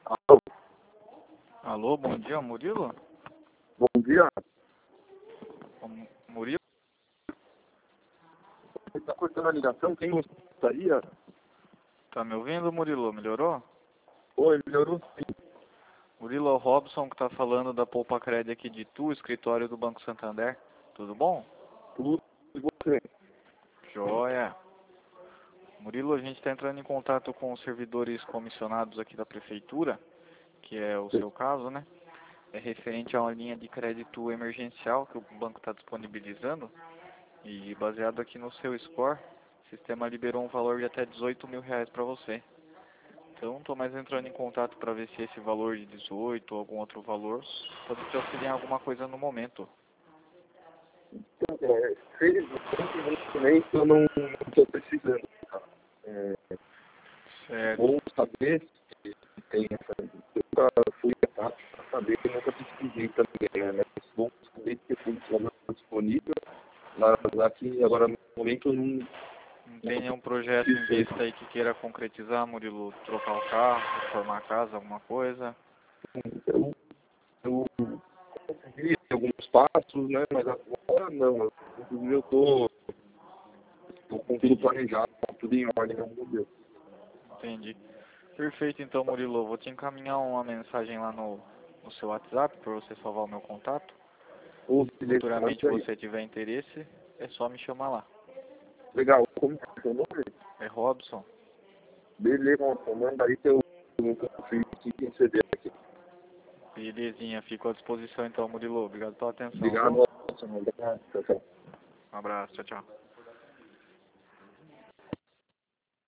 Alô, Alô, bom dia, Murilo? bom dia. Murilo? Você está cortando a ligação? Quem gostaria? Tá me ouvindo, Murilo? Melhorou? Oi, melhorou sim. Murilo, é o Robson que tá falando da Poupa Cred aqui de Tu, escritório do Banco Santander. Tudo bom? Tudo e você? Joia. Murilo, a gente está entrando em contato com os servidores comissionados aqui da Prefeitura, que é o seu caso, né? É referente a uma linha de crédito emergencial que o banco está disponibilizando. E baseado aqui no seu score, o sistema liberou um valor de até R$ 18.000 para você. Então, estou mais entrando em contato para ver se esse valor de 18 ou algum outro valor pode te auxiliar em alguma coisa no momento. Então, felizmente eu não estou precisando. Tá? Certo, Bom saber se tem essa. Eu nunca fui atrás para saber, eu nunca pesquisei também, né? Mas bom saber que tem esse valor disponível. Mas aqui agora no momento eu não não tem estou nenhum projeto em precisando. vista aí que queira concretizar, Murilo? Trocar o carro, reformar a casa, alguma coisa? Eu consegui alguns passos, né? Mas agora não. Inclusive eu estou com tudo Entendi, planejado, tudo em ordem, graças a Deus. entendi. Perfeito, então, Murilo. Vou te encaminhar uma mensagem lá no seu WhatsApp para você salvar o meu contato. Ô, Se beleza, futuramente manda aí. você tiver interesse, é só me chamar lá. Legal, como que é o seu nome? É Robson. Beleza, manda aí que eu confio aqui em CD aqui. Belezinha, fico à disposição então, Murilo. Obrigado pela atenção, Obrigado, viu? Watson. Obrigado. Tchau, tchau. Um abraço, tchau, tchau.